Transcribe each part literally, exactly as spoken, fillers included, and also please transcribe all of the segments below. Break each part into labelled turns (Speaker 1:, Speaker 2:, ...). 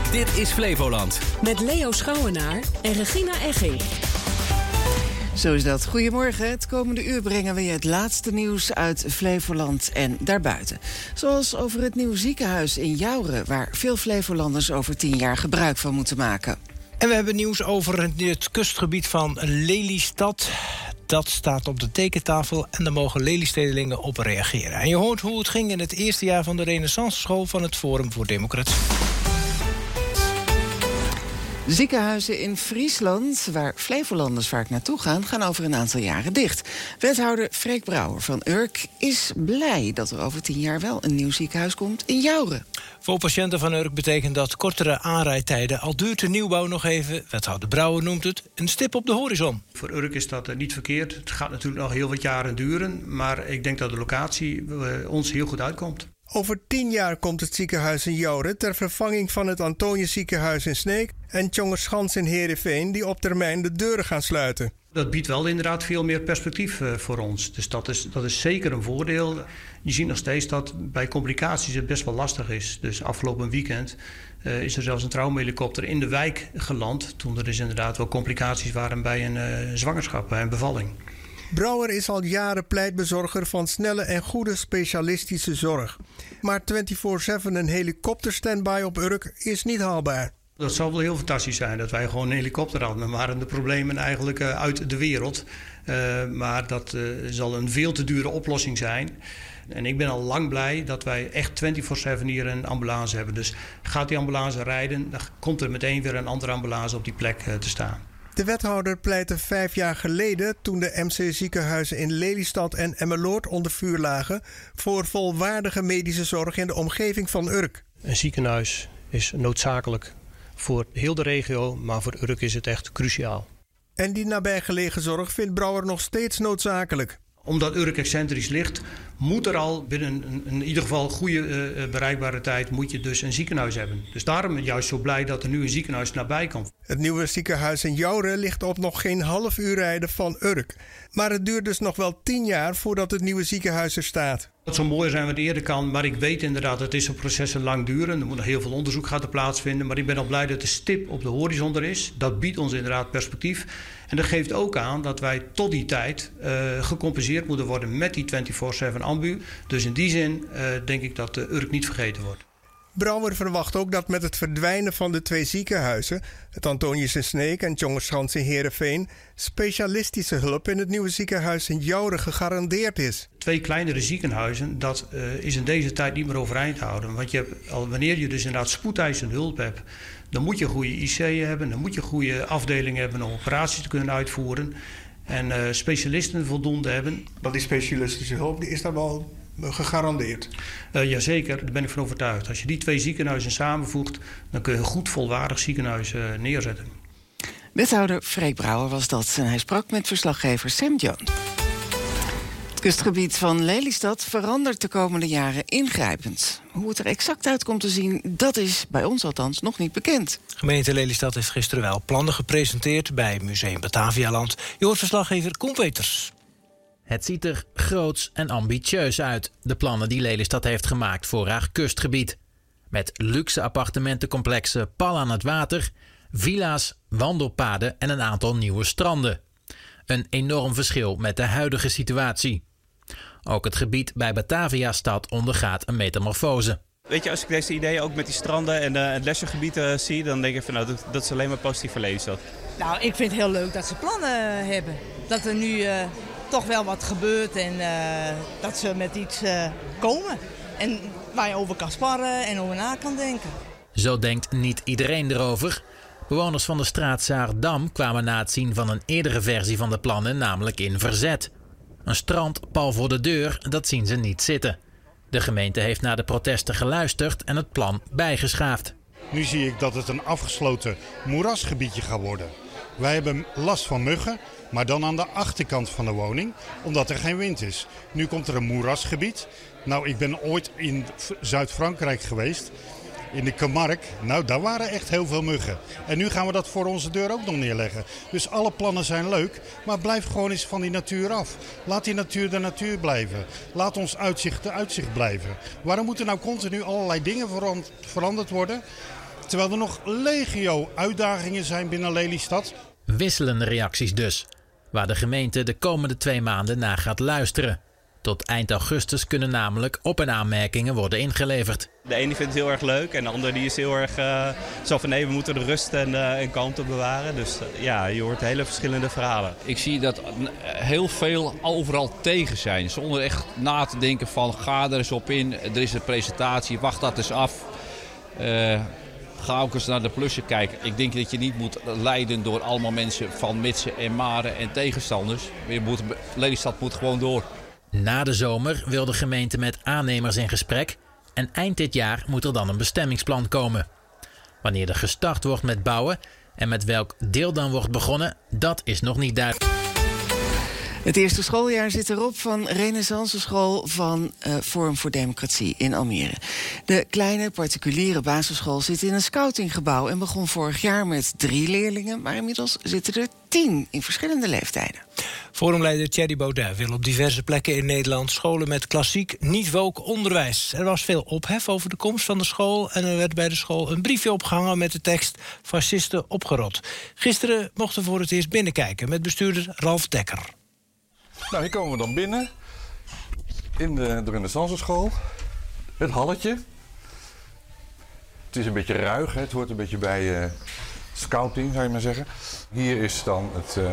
Speaker 1: Dit is Flevoland.
Speaker 2: Met Leo Schouwenaar en Regina Egging.
Speaker 3: Zo is dat. Goedemorgen. Het komende uur brengen we je het laatste nieuws uit Flevoland en daarbuiten. Zoals over het nieuwe ziekenhuis in Jouren, waar veel Flevolanders over tien jaar gebruik van moeten maken.
Speaker 4: En we hebben nieuws over het kustgebied van Lelystad. Dat staat op de tekentafel en daar mogen Lelystedelingen op reageren. En je hoort hoe het ging in het eerste jaar van de Renaissance School van het Forum voor Democratie.
Speaker 3: Ziekenhuizen in Friesland, waar Flevolanders vaak naartoe gaan, gaan over een aantal jaren dicht. Wethouder Freek Brouwer van Urk is blij dat er over tien jaar wel een nieuw ziekenhuis komt in Jouren.
Speaker 4: Voor patiënten van Urk betekent dat kortere aanrijdtijden. Al duurt de nieuwbouw nog even, wethouder Brouwer noemt het, een stip op de horizon.
Speaker 5: Voor Urk is dat niet verkeerd. Het gaat natuurlijk nog heel wat jaren duren, maar ik denk dat de locatie ons heel goed uitkomt.
Speaker 6: Over tien jaar komt het ziekenhuis in Jouren ter vervanging van het Antonius ziekenhuis in Sneek en Tjongerschans in Heerenveen, die op termijn de deuren gaan sluiten.
Speaker 5: Dat biedt wel inderdaad veel meer perspectief uh, voor ons. Dus dat is, dat is zeker een voordeel. Je ziet nog steeds dat bij complicaties het best wel lastig is. Dus afgelopen weekend uh, is er zelfs een traumahelikopter in de wijk geland, toen er dus inderdaad wel complicaties waren bij een uh, zwangerschap, bij een bevalling.
Speaker 6: Brouwer is al jaren pleitbezorger van snelle en goede specialistische zorg. Maar vierentwintig zeven een helikopterstandby op Urk is niet haalbaar.
Speaker 5: Dat zou wel heel fantastisch zijn dat wij gewoon een helikopter hadden. Dan waren de problemen eigenlijk uh, uit de wereld. Uh, maar dat uh, zal een veel te dure oplossing zijn. En ik ben al lang blij dat wij echt vierentwintig zeven hier een ambulance hebben. Dus gaat die ambulance rijden, dan komt er meteen weer een andere ambulance op die plek uh, te staan.
Speaker 6: De wethouder pleitte vijf jaar geleden, toen de M C-ziekenhuizen in Lelystad en Emmeloord onder vuur lagen, voor volwaardige medische zorg in de omgeving van Urk.
Speaker 7: Een ziekenhuis is noodzakelijk voor heel de regio, maar voor Urk is het echt cruciaal.
Speaker 6: En die nabijgelegen zorg vindt Brouwer nog steeds noodzakelijk.
Speaker 5: Omdat Urk excentrisch ligt, moet er al binnen een, in ieder geval goede uh, bereikbare tijd moet je dus een ziekenhuis hebben. Dus daarom ben ik juist zo blij dat er nu een ziekenhuis nabij komt.
Speaker 6: Het nieuwe ziekenhuis in Jouren ligt op nog geen half uur rijden van Urk. Maar het duurt dus nog wel tien jaar voordat het nieuwe ziekenhuis er staat.
Speaker 5: Het zou mooi zijn wat het eerder kan, maar ik weet inderdaad dat deze processen lang duren. Er moet nog heel veel onderzoek gaan plaatsvinden, maar ik ben al blij dat de stip op de horizon er is. Dat biedt ons inderdaad perspectief. En dat geeft ook aan dat wij tot die tijd uh, gecompenseerd moeten worden met die vierentwintig zeven ambu. Dus in die zin uh, denk ik dat de Urk niet vergeten wordt.
Speaker 6: Brouwer verwacht ook dat met het verdwijnen van de twee ziekenhuizen, het Antonius in Sneek en Tjongerschans in Heerenveen, specialistische hulp in het nieuwe ziekenhuis in Jouren gegarandeerd is.
Speaker 5: Twee kleinere ziekenhuizen, dat uh, is in deze tijd niet meer overeind te houden. Want je hebt, al, wanneer je dus inderdaad spoedeisende hulp hebt, dan moet je een goede I C hebben, dan moet je een goede afdeling hebben om operaties te kunnen uitvoeren. En uh, specialisten voldoende hebben.
Speaker 6: Want die specialistische hulp die is daar wel gegarandeerd?
Speaker 5: Uh, Jazeker, daar ben ik van overtuigd. Als je die twee ziekenhuizen samenvoegt, dan kun je een goed volwaardig ziekenhuis uh, neerzetten.
Speaker 3: Wethouder Freek Brouwer was dat en hij sprak met verslaggever Sam Jones. Het kustgebied van Lelystad verandert de komende jaren ingrijpend. Hoe het er exact uit komt te zien, dat is bij ons althans nog niet bekend.
Speaker 4: Gemeente Lelystad heeft gisteren wel plannen gepresenteerd bij Museum Batavialand. Je hoort verslaggever Koen Peters.
Speaker 8: Het ziet er groots en ambitieus uit, de plannen die Lelystad heeft gemaakt voor haar kustgebied. Met luxe appartementencomplexen pal aan het water, villa's, wandelpaden en een aantal nieuwe stranden. Een enorm verschil met de huidige situatie. Ook het gebied bij Bataviastad ondergaat een metamorfose.
Speaker 9: Weet je, als ik deze ideeën ook met die stranden en uh, het leisure uh, zie, dan denk ik van nou, dat, dat is alleen maar positief voor Lelystad.
Speaker 10: Nou, ik vind het heel leuk dat ze plannen hebben. Dat er nu uh, toch wel wat gebeurt en uh, dat ze met iets uh, komen. En waar je over kan sparren en over na kan denken.
Speaker 8: Zo denkt niet iedereen erover. Bewoners van de straat Zaardam kwamen na het zien van een eerdere versie van de plannen namelijk in verzet. Een strand pal voor de deur, dat zien ze niet zitten. De gemeente heeft naar de protesten geluisterd en het plan bijgeschaafd.
Speaker 11: Nu zie ik dat het een afgesloten moerasgebiedje gaat worden. Wij hebben last van muggen, maar dan aan de achterkant van de woning, omdat er geen wind is. Nu komt er een moerasgebied. Nou, ik ben ooit in Zuid-Frankrijk geweest, in de Camargue. Nou, daar waren echt heel veel muggen. En nu gaan we dat voor onze deur ook nog neerleggen. Dus alle plannen zijn leuk, maar blijf gewoon eens van die natuur af. Laat die natuur de natuur blijven. Laat ons uitzicht de uitzicht blijven. Waarom moeten nou continu allerlei dingen veranderd worden? Terwijl er nog legio uitdagingen zijn binnen Lelystad.
Speaker 8: Wisselende reacties dus, waar de gemeente de komende twee maanden naar gaat luisteren. Tot eind augustus kunnen namelijk op- en aanmerkingen worden ingeleverd.
Speaker 9: De ene vindt het heel erg leuk en de andere die is heel erg uh, zo van nee, we moeten de rust en, uh, en kalmte bewaren. Dus uh, ja, je hoort hele verschillende verhalen.
Speaker 1: Ik zie dat heel veel overal tegen zijn. Zonder echt na te denken van ga er eens op in, er is een presentatie, wacht dat eens af. Uh, Ga ook eens naar de plussen kijken. Ik denk dat je niet moet leiden door allemaal mensen van mitsen en maren en tegenstanders. Je moet, Lelystad moet gewoon door.
Speaker 8: Na de zomer wil de gemeente met aannemers in gesprek. En eind dit jaar moet er dan een bestemmingsplan komen. Wanneer er gestart wordt met bouwen en met welk deel dan wordt begonnen, dat is nog niet duidelijk.
Speaker 3: Het eerste schooljaar zit erop van Renaissance School van uh, Forum voor Democratie in Almere. De kleine particuliere basisschool zit in een scoutinggebouw en begon vorig jaar met drie leerlingen, maar inmiddels zitten er tien in verschillende leeftijden.
Speaker 4: Forumleider Thierry Baudet wil op diverse plekken in Nederland scholen met klassiek niet-woke onderwijs. Er was veel ophef over de komst van de school en er werd bij de school een briefje opgehangen met de tekst fascisten opgerot. Gisteren mochten we voor het eerst binnenkijken met bestuurder Ralf Dekker.
Speaker 12: Nou, hier komen we dan binnen in de, de Renaissance School. Het halletje. Het is een beetje ruig, hè? Het hoort een beetje bij uh, scouting, zou je maar zeggen. Hier is dan het, uh,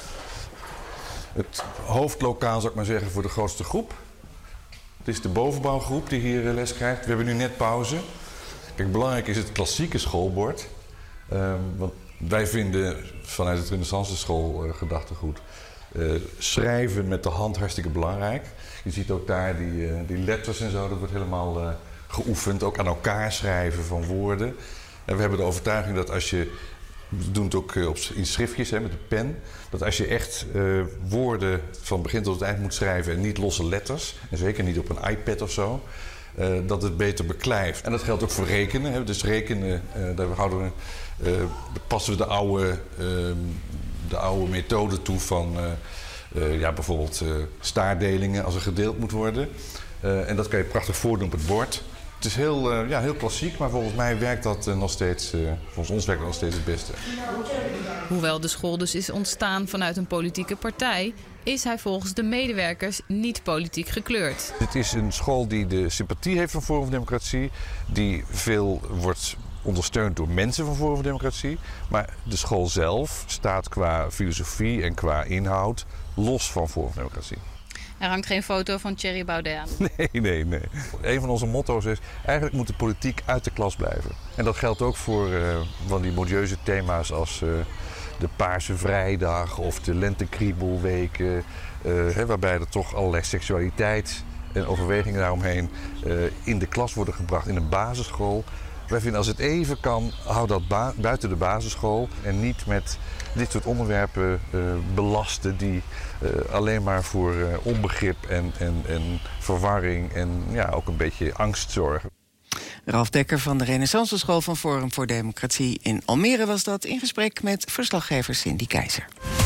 Speaker 12: het hoofdlokaal, zou ik maar zeggen, voor de grootste groep. Het is de bovenbouwgroep die hier uh, les krijgt. We hebben nu net pauze. Kijk, belangrijk is het klassieke schoolbord. Uh, want wij vinden vanuit het Renaissance School uh, gedachtegoed Uh, schrijven met de hand hartstikke belangrijk. Je ziet ook daar die, uh, die letters en zo, dat wordt helemaal uh, geoefend. Ook aan elkaar schrijven van woorden. En we hebben de overtuiging dat als je, we doen het ook uh, op, in schriftjes hè, met de pen, dat als je echt uh, woorden van begin tot het eind moet schrijven en niet losse letters, en zeker niet op een iPad of zo, uh, dat het beter beklijft. En dat geldt ook voor rekenen. Hè. Dus rekenen, uh, daar houden we, uh, passen we de oude Uh, de oude methode toe van uh, uh, ja, bijvoorbeeld uh, staardelingen als er gedeeld moet worden. Uh, en dat kan je prachtig voordoen op het bord. Het is heel, uh, ja, heel klassiek, maar volgens mij werkt dat uh, nog steeds, uh, volgens ons werkt dat nog steeds het beste.
Speaker 13: Hoewel de school dus is ontstaan vanuit een politieke partij, is hij volgens de medewerkers niet politiek gekleurd.
Speaker 12: Het is een school die de sympathie heeft van Forum voor Democratie, die veel wordt ondersteund door mensen van Forum voor Democratie. Maar de school zelf staat qua filosofie en qua inhoud los van Forum voor Democratie.
Speaker 13: Er hangt geen foto van Thierry Baudet aan.
Speaker 12: Nee, nee, nee. Een van onze motto's is, eigenlijk moet de politiek uit de klas blijven. En dat geldt ook voor uh, van die modieuze thema's als uh, de Paarse Vrijdag of de Lentekriebelweken. Uh, hè, waarbij er toch allerlei seksualiteit en overwegingen daaromheen uh, in de klas worden gebracht in een basisschool. Wij vinden als het even kan, hou dat ba- buiten de basisschool en niet met dit soort onderwerpen uh, belasten die uh, alleen maar voor uh, onbegrip en, en, en verwarring en ja, ook een beetje angst zorgen.
Speaker 3: Ralf Dekker van de Renaissance School van Forum voor Democratie in Almere was dat in gesprek met verslaggever Cindy Keizer.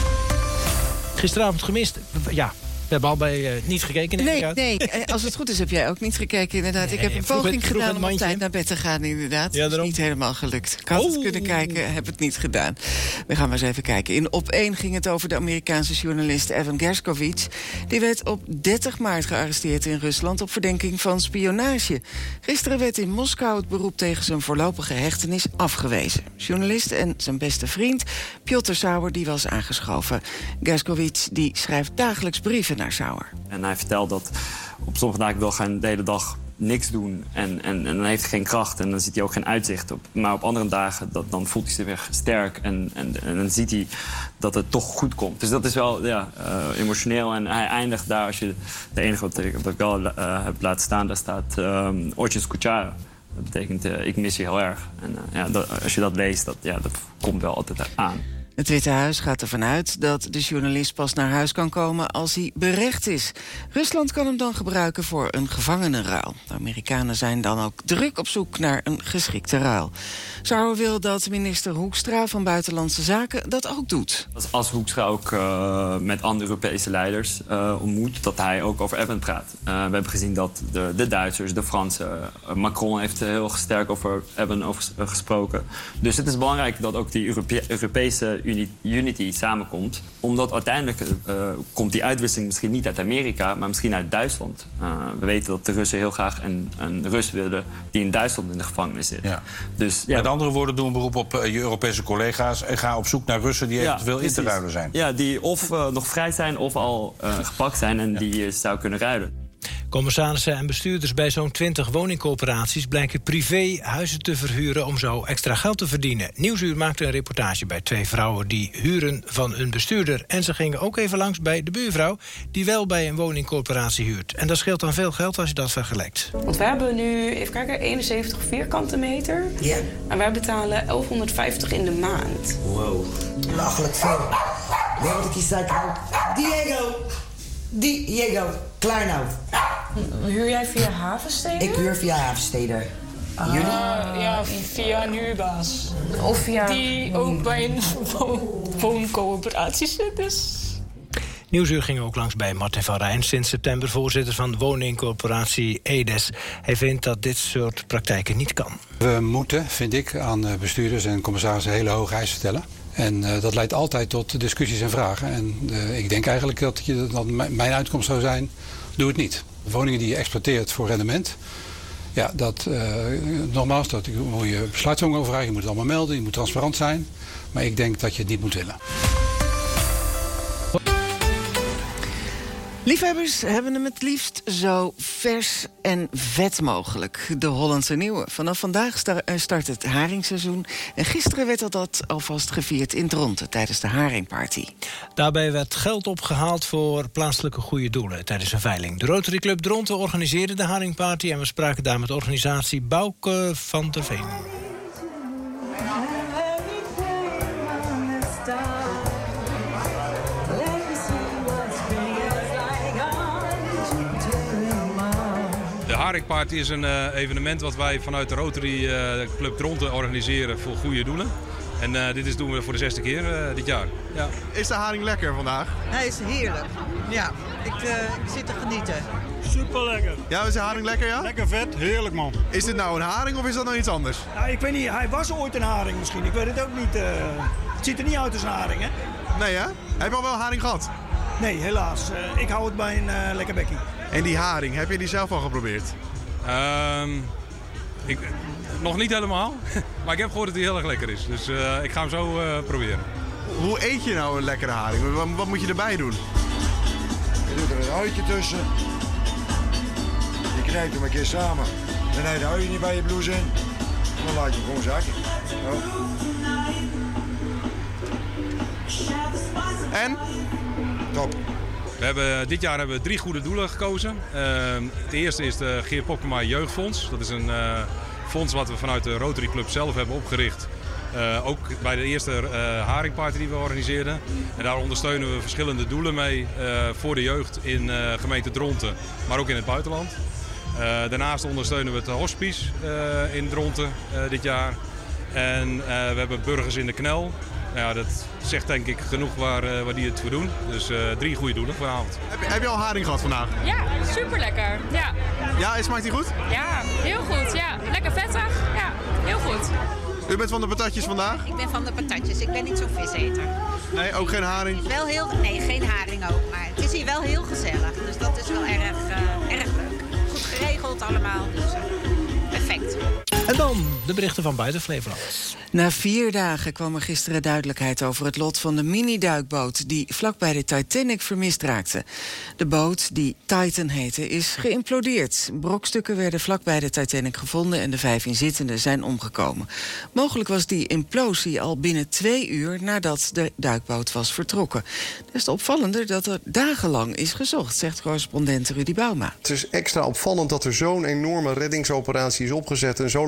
Speaker 4: Gisteravond gemist, ja. We hebben al bij uh, niet gekeken.
Speaker 3: Nee, nee, als het goed is heb jij ook niet gekeken inderdaad. Nee, ik heb een poging het, gedaan om op tijd naar bed te gaan inderdaad. Ja, het is niet helemaal gelukt. Ik had oh. het kunnen kijken, heb het niet gedaan. We gaan maar eens even kijken. In Op één ging het over de Amerikaanse journalist Evan Gershkovich. Die werd op dertig maart gearresteerd in Rusland op verdenking van spionage. Gisteren werd in Moskou het beroep tegen zijn voorlopige hechtenis afgewezen. Journalist en zijn beste vriend Piotr Sauer die was aangeschoven. Gershkovich die schrijft dagelijks brieven naar Sauer.
Speaker 14: En hij vertelt dat op sommige dagen wil hij de hele dag niks doen en, en, en dan heeft hij geen kracht en dan ziet hij ook geen uitzicht op. Maar op andere dagen dat, dan voelt hij zich weer sterk en, en, en dan ziet hij dat het toch goed komt. Dus dat is wel ja, uh, emotioneel en hij eindigt daar, als je de enige wat ik, wat ik wel uh, heb laten staan, daar staat um, Очень скучаю. Dat betekent uh, ik mis je heel erg. En uh, ja, dat, als je dat leest, dat, ja, dat komt wel altijd aan.
Speaker 3: Het Witte Huis gaat ervan uit dat de journalist pas naar huis kan komen als hij berecht is. Rusland kan hem dan gebruiken voor een gevangenenruil. De Amerikanen zijn dan ook druk op zoek naar een geschikte ruil. Sauer wil dat minister Hoekstra van Buitenlandse Zaken dat ook doet.
Speaker 14: Als, als Hoekstra ook uh, met andere Europese leiders uh, ontmoet, dat hij ook over Eben praat. Uh, we hebben gezien dat de, de Duitsers, de Fransen, uh, Macron heeft heel sterk over Eben over, uh, gesproken. Dus het is belangrijk dat ook die Europe- Europese unity samenkomt. Omdat uiteindelijk uh, komt die uitwisseling misschien niet uit Amerika, maar misschien uit Duitsland. Uh, we weten dat de Russen heel graag een, een Rus willen die in Duitsland in de gevangenis zit.
Speaker 15: Ja.
Speaker 14: Dus, ja.
Speaker 15: Met andere woorden, doe een beroep op uh, je Europese collega's en ga op zoek naar Russen die eventueel ja, in te ruilen zijn.
Speaker 14: Ja, die of uh, nog vrij zijn of al uh, gepakt zijn en ja. die je uh, zou kunnen ruilen.
Speaker 4: Commissarissen en bestuurders bij zo'n twintig woningcorporaties blijken privé huizen te verhuren om zo extra geld te verdienen. Nieuwsuur maakte een reportage bij twee vrouwen die huren van een bestuurder. En ze gingen ook even langs bij de buurvrouw die wel bij een woningcorporatie huurt. En dat scheelt dan veel geld als je dat vergelijkt.
Speaker 16: Want we hebben nu, even kijken, eenenzeventig vierkante meter. Ja. En wij betalen elfhonderdvijftig in de maand.
Speaker 17: Wow. Lachelijk veel. Weet wat ik hier zei? Diego! Diego, Kleinhout.
Speaker 16: Huur jij via Havensteden?
Speaker 17: Ik huur via Havensteden.
Speaker 16: Ah,
Speaker 17: Jullie?
Speaker 16: Ja, via een huurbaas. Of via... Die ook bij een wooncoöperatie zit, dus...
Speaker 4: Nieuwsuur ging ook langs bij Martin van Rijn, sinds september voorzitter van de woningcorporatie Edes. Hij vindt dat dit soort praktijken niet kan.
Speaker 18: We moeten, vind ik, aan bestuurders en commissarissen hele hoge eisen stellen. En uh, dat leidt altijd tot discussies en vragen. En uh, ik denk eigenlijk dat, je, dat mijn uitkomst zou zijn, doe het niet. Woningen die je exploiteert voor rendement, ja, dat, uh, nogmaals, dat moet je besluitvorming overvragen. Je moet het allemaal melden, je moet transparant zijn. Maar ik denk dat je het niet moet willen.
Speaker 3: Liefhebbers hebben hem het liefst zo vers en vet mogelijk. De Hollandse Nieuwe. Vanaf vandaag start het haringseizoen. En gisteren werd dat alvast gevierd in Dronten tijdens de haringparty.
Speaker 4: Daarbij werd geld opgehaald voor plaatselijke goede doelen tijdens een veiling. De Rotary Club Dronten organiseerde de haringparty en we spraken daar met organisatie Bouke van der Veen.
Speaker 19: De Haringparty is een uh, evenement wat wij vanuit de Rotary uh, Club Dronten organiseren voor goede doelen. En uh, dit is, doen we voor de zesde keer uh, dit jaar. Ja.
Speaker 20: Is de haring lekker vandaag?
Speaker 21: Hij is heerlijk. Ja, ik, uh, ik zit te genieten.
Speaker 20: Super lekker. Ja, is de haring lekker, ja?
Speaker 22: Lekker vet, heerlijk man.
Speaker 20: Is dit nou een haring of is dat nou iets anders?
Speaker 22: Nou, ik weet niet, hij was ooit een haring misschien. Ik weet het ook niet. Uh, het ziet er niet uit als een haring, hè?
Speaker 20: Nee, hè? Heb je al wel haring gehad?
Speaker 22: Nee, helaas. Uh, ik hou het bij een uh, lekker bekkie.
Speaker 20: En die haring, heb je die zelf al geprobeerd?
Speaker 19: Um, ik, nog niet helemaal, maar ik heb gehoord dat hij heel erg lekker is. Dus uh, ik ga hem zo uh, proberen.
Speaker 20: Hoe eet je nou een lekkere haring? Wat, wat moet je erbij doen?
Speaker 23: Je doet er een uitje tussen. Je knijpt hem een keer samen. Dan heb je de uitje niet bij je blouse in. Dan laat je hem gewoon zakken. Zo.
Speaker 20: En?
Speaker 23: Top.
Speaker 19: We hebben, dit jaar hebben we drie goede doelen gekozen. Uh, het eerste is de Geert Popkema Jeugdfonds. Dat is een uh, fonds wat we vanuit de Rotary Club zelf hebben opgericht. Uh, ook bij de eerste uh, haringparty die we organiseerden. En daar ondersteunen we verschillende doelen mee uh, voor de jeugd in uh, gemeente Dronten, maar ook in het buitenland. Uh, daarnaast ondersteunen we het hospice uh, in Dronten uh, dit jaar. En uh, we hebben Burgers in de Knel. Ja, dat zegt denk ik genoeg waar, uh, waar die het voor doen. Dus uh, drie goede doelen vanavond.
Speaker 20: Heb je, heb je al haring gehad vandaag?
Speaker 24: Ja, super lekker. Ja.
Speaker 20: Ja, smaakt die goed?
Speaker 24: Ja, heel goed. Ja, lekker vettig. Ja, heel goed.
Speaker 20: U bent van de patatjes vandaag?
Speaker 25: Ik ben van de patatjes. Ik ben niet zo'n viseter.
Speaker 20: Nee, ook geen haring?
Speaker 25: Wel heel, nee, geen haring ook. Maar het is hier wel heel gezellig. Dus dat is wel erg, uh, erg leuk. Goed geregeld allemaal. Dus uh, perfect.
Speaker 4: En dan de berichten van buiten Flevoland.
Speaker 3: Na vier dagen kwam er gisteren duidelijkheid over het lot van de mini-duikboot die vlakbij de Titanic vermist raakte. De boot, die Titan heette, is geïmplodeerd. Brokstukken werden vlakbij de Titanic gevonden en de vijf inzittenden zijn omgekomen. Mogelijk was die implosie al binnen twee uur nadat de duikboot was vertrokken. Des te opvallender dat er dagenlang is gezocht, zegt correspondent Rudy Bouma.
Speaker 26: Het is extra opvallend dat er zo'n enorme reddingsoperatie is opgezet en zo lang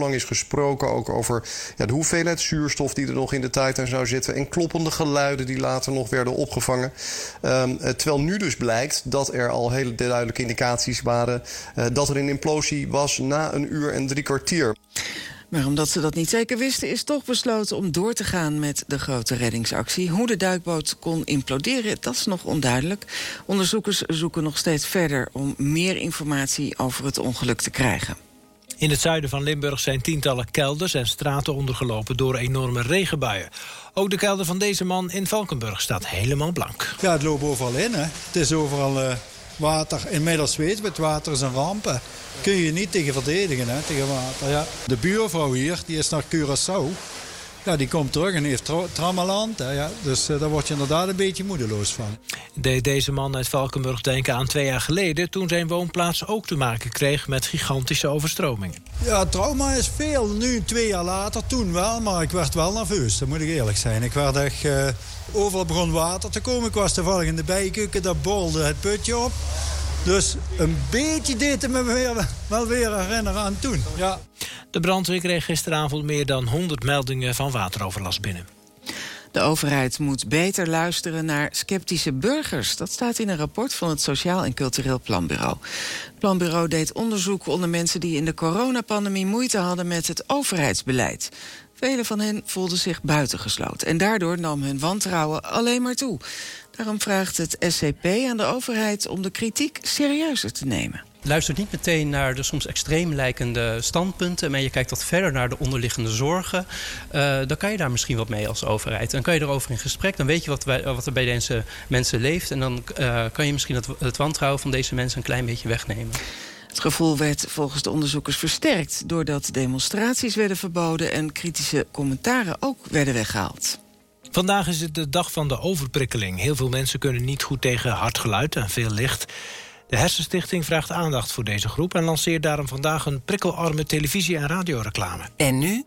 Speaker 2: lang is gesproken ook over ja, de hoeveelheid zuurstof die er nog in de Titan zou zitten en kloppende geluiden die later nog werden opgevangen. Um, terwijl nu dus blijkt dat er al hele duidelijke indicaties waren uh, dat er een implosie was na een uur en drie kwartier.
Speaker 3: Maar omdat ze dat niet zeker wisten, is toch besloten om door te gaan met de grote reddingsactie. Hoe de duikboot kon imploderen, dat is nog onduidelijk. Onderzoekers zoeken nog steeds verder om meer informatie over het ongeluk te krijgen.
Speaker 4: In het zuiden van Limburg zijn tientallen kelders en straten ondergelopen door enorme regenbuien. Ook de kelder van deze man in Valkenburg staat helemaal blank.
Speaker 22: Ja, het loopt overal in, hè. Het is overal uh, water. Inmiddels weten we het, water is een ramp. Hè. Kun je niet tegen verdedigen, hè, tegen water. Ja. De buurvrouw hier, die is naar Curaçao. Ja, die komt terug en heeft tra- trammeland. Hè, ja. Dus uh, daar word je inderdaad een beetje moedeloos van.
Speaker 4: Deed deze man uit Valkenburg denken aan twee jaar geleden, toen zijn woonplaats ook te maken kreeg met gigantische overstromingen.
Speaker 22: Ja, het trauma is veel. Nu, twee jaar later, toen wel. Maar ik werd wel nerveus, dat moet ik eerlijk zijn. Ik werd echt... Uh, overal begon water te komen. Ik was toevallig in de bijkeuken, daar borrelde het putje op. Dus een beetje deed het me weer, wel weer herinneren aan toen. Ja.
Speaker 4: De brandweer kreeg gisteravond meer dan honderd meldingen van wateroverlast binnen.
Speaker 3: De overheid moet beter luisteren naar sceptische burgers. Dat staat in een rapport van het Sociaal en Cultureel Planbureau. Het planbureau deed onderzoek onder mensen die in de coronapandemie moeite hadden met het overheidsbeleid. Velen van hen voelden zich buitengesloten en daardoor nam hun wantrouwen alleen maar toe. Daarom vraagt het S C P aan de overheid om de kritiek serieuzer te nemen.
Speaker 5: Luister niet meteen naar de soms extreem lijkende standpunten, maar je kijkt wat verder naar de onderliggende zorgen. Uh, dan kan je daar misschien wat mee als overheid. Dan kan je erover in gesprek, dan weet je wat, wij, wat er bij deze mensen leeft. En dan uh, kan je misschien het, het wantrouwen van deze mensen een klein beetje wegnemen.
Speaker 3: Het gevoel werd volgens de onderzoekers versterkt doordat demonstraties werden verboden en kritische commentaren ook werden weggehaald.
Speaker 4: Vandaag is het de dag van de overprikkeling. Heel veel mensen kunnen niet goed tegen hard geluid en veel licht. De Hersenstichting vraagt aandacht voor deze groep en lanceert daarom vandaag een prikkelarme televisie- en radioreclame.
Speaker 6: En nu?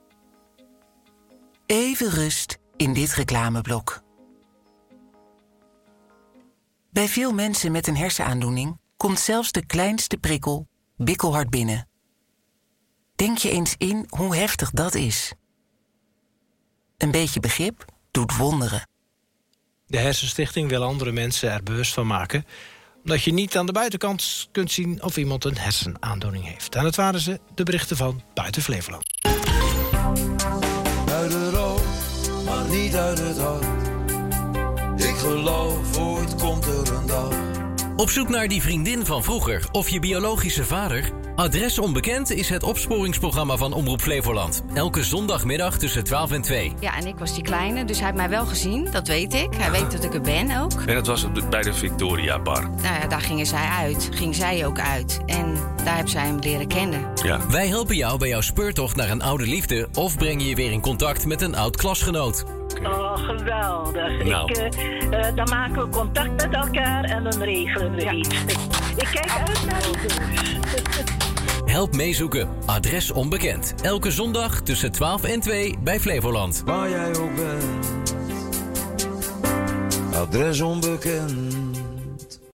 Speaker 6: Even rust in dit reclameblok. Bij veel mensen met een hersenaandoening komt zelfs de kleinste prikkel bikkelhard binnen. Denk je eens in hoe heftig dat is. Een beetje begrip doet wonderen.
Speaker 4: De Hersenstichting wil andere mensen er bewust van maken, omdat je niet aan de buitenkant kunt zien of iemand een hersenaandoening heeft. En dat waren ze, de berichten van Buiten Flevoland.
Speaker 7: Uit het rood, maar niet uit het hart. Ik geloof, ooit komt er een dag.
Speaker 10: Op zoek naar die vriendin van vroeger of je biologische vader? Adres Onbekend is het opsporingsprogramma van Omroep Flevoland. Elke zondagmiddag tussen twaalf en twee.
Speaker 26: Ja, en ik was die kleine, dus hij heeft mij wel gezien, dat weet ik. Hij weet dat ik er ben ook.
Speaker 27: En dat was bij de Victoria Bar.
Speaker 26: Nou ja, daar gingen zij uit, ging zij ook uit. En daar heb zij hem leren kennen.
Speaker 10: Ja. Wij helpen jou bij jouw speurtocht naar een oude liefde of brengen je weer in contact met een oud klasgenoot.
Speaker 28: Oh, geweldig.
Speaker 10: Nou.
Speaker 28: Ik, uh, uh, dan maken we contact met elkaar en dan regelen we ja. iets. Ik, ik kijk uit naar het.
Speaker 10: Help meezoeken. Adres Onbekend. Elke zondag tussen twaalf en twee bij Flevoland.
Speaker 7: Waar jij ook bent. Adres Onbekend.